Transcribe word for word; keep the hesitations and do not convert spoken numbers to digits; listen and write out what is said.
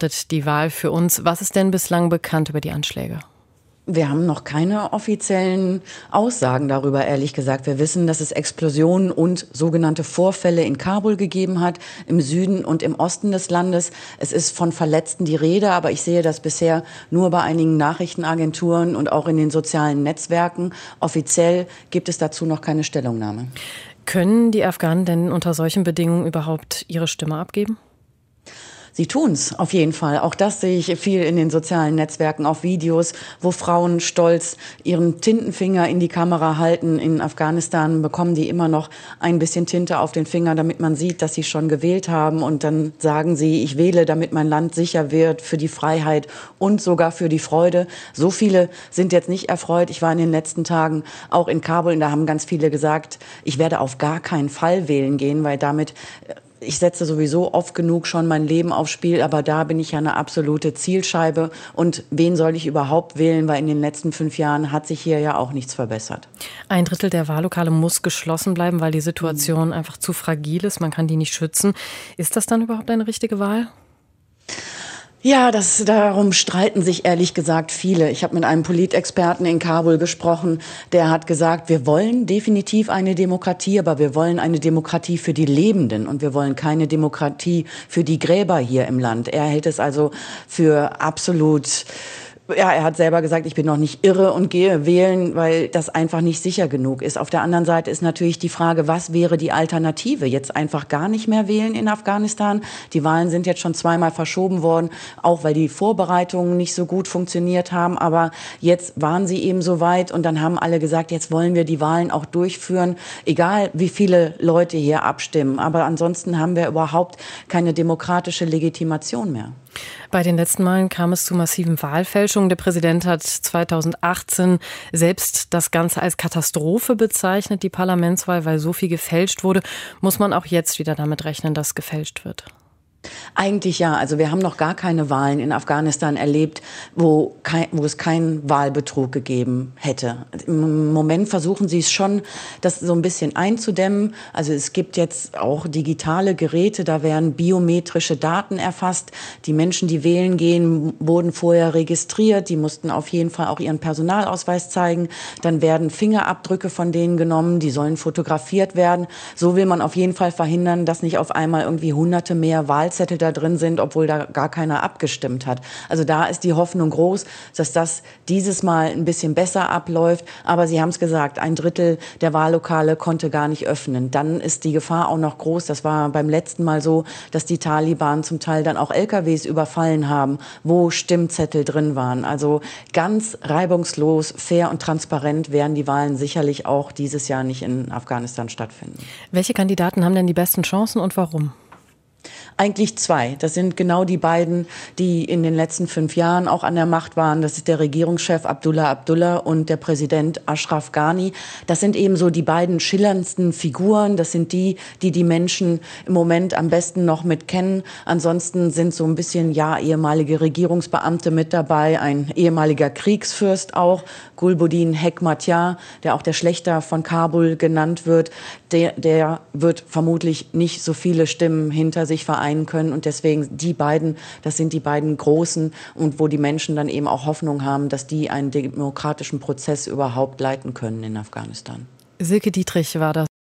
beobachtet die Wahl für uns. Was ist denn bislang bekannt über die Anschläge? Wir haben noch keine offiziellen Aussagen darüber, ehrlich gesagt. Wir wissen, dass es Explosionen und sogenannte Vorfälle in Kabul gegeben hat, im Süden und im Osten des Landes. Es ist von Verletzten die Rede, aber ich sehe das bisher nur bei einigen Nachrichtenagenturen und auch in den sozialen Netzwerken. Offiziell gibt es dazu noch keine Stellungnahme. Können die Afghanen denn unter solchen Bedingungen überhaupt ihre Stimme abgeben? Sie tun's auf jeden Fall. Auch das sehe ich viel in den sozialen Netzwerken, auf Videos, wo Frauen stolz ihren Tintenfinger in die Kamera halten. In Afghanistan bekommen die immer noch ein bisschen Tinte auf den Finger, damit man sieht, dass sie schon gewählt haben. Und dann sagen sie, ich wähle, damit mein Land sicher wird, für die Freiheit und sogar für die Freude. So viele sind jetzt nicht erfreut. Ich war in den letzten Tagen auch in Kabul und da haben ganz viele gesagt, ich werde auf gar keinen Fall wählen gehen, weil damit... Ich setze sowieso oft genug schon mein Leben aufs Spiel, aber da bin ich ja eine absolute Zielscheibe. Und wen soll ich überhaupt wählen? Weil in den letzten fünf Jahren hat sich hier ja auch nichts verbessert. Ein Drittel der Wahllokale muss geschlossen bleiben, weil die Situation mhm. einfach zu fragil ist. Man kann die nicht schützen. Ist das dann überhaupt eine richtige Wahl? Ja, das, darum streiten sich ehrlich gesagt viele. Ich habe mit einem Politexperten in Kabul gesprochen, der hat gesagt, wir wollen definitiv eine Demokratie, aber wir wollen eine Demokratie für die Lebenden und wir wollen keine Demokratie für die Gräber hier im Land. Er hält es also für absolut... Ja, er hat selber gesagt, ich bin noch nicht irre und gehe wählen, weil das einfach nicht sicher genug ist. Auf der anderen Seite ist natürlich die Frage, was wäre die Alternative? Jetzt einfach gar nicht mehr wählen in Afghanistan. Die Wahlen sind jetzt schon zweimal verschoben worden, auch weil die Vorbereitungen nicht so gut funktioniert haben. Aber jetzt waren sie eben so weit und dann haben alle gesagt, jetzt wollen wir die Wahlen auch durchführen, egal wie viele Leute hier abstimmen. Aber ansonsten haben wir überhaupt keine demokratische Legitimation mehr. Bei den letzten Malen kam es zu massiven Wahlfälschungen. Der Präsident hat zweitausendachtzehn selbst das Ganze als Katastrophe bezeichnet, die Parlamentswahl, weil so viel gefälscht wurde. Muss man auch jetzt wieder damit rechnen, dass gefälscht wird? Eigentlich ja. Also wir haben noch gar keine Wahlen in Afghanistan erlebt, wo, kein, wo es keinen Wahlbetrug gegeben hätte. Im Moment versuchen sie es schon, das so ein bisschen einzudämmen. Also es gibt jetzt auch digitale Geräte, da werden biometrische Daten erfasst. Die Menschen, die wählen gehen, wurden vorher registriert. Die mussten auf jeden Fall auch ihren Personalausweis zeigen. Dann werden Fingerabdrücke von denen genommen, die sollen fotografiert werden. So will man auf jeden Fall verhindern, dass nicht auf einmal irgendwie hunderte mehr Wahlzettel da drin sind, obwohl da gar keiner abgestimmt hat. Also da ist die Hoffnung groß, dass das dieses Mal ein bisschen besser abläuft. Aber Sie haben es gesagt, ein Drittel der Wahllokale konnte gar nicht öffnen. Dann ist die Gefahr auch noch groß. Das war beim letzten Mal so, dass die Taliban zum Teil dann auch L K Ws überfallen haben, wo Stimmzettel drin waren. Also ganz reibungslos, fair und transparent werden die Wahlen sicherlich auch dieses Jahr nicht in Afghanistan stattfinden. Welche Kandidaten haben denn die besten Chancen und warum? Eigentlich zwei. Das sind genau die beiden, die in den letzten fünf Jahren auch an der Macht waren. Das ist der Regierungschef Abdullah Abdullah und der Präsident Ashraf Ghani. Das sind eben so die beiden schillerndsten Figuren. Das sind die, die die Menschen im Moment am besten noch mit kennen. Ansonsten sind so ein bisschen, ja, ehemalige Regierungsbeamte mit dabei. Ein ehemaliger Kriegsfürst auch, Gulbuddin Hekmatyar, der auch der Schlächter von Kabul genannt wird. Der, der wird vermutlich nicht so viele Stimmen hinter sich vereinen können. Und deswegen die beiden, das sind die beiden Großen und wo die Menschen dann eben auch Hoffnung haben, dass die einen demokratischen Prozess überhaupt leiten können in Afghanistan. Silke Dietrich war das.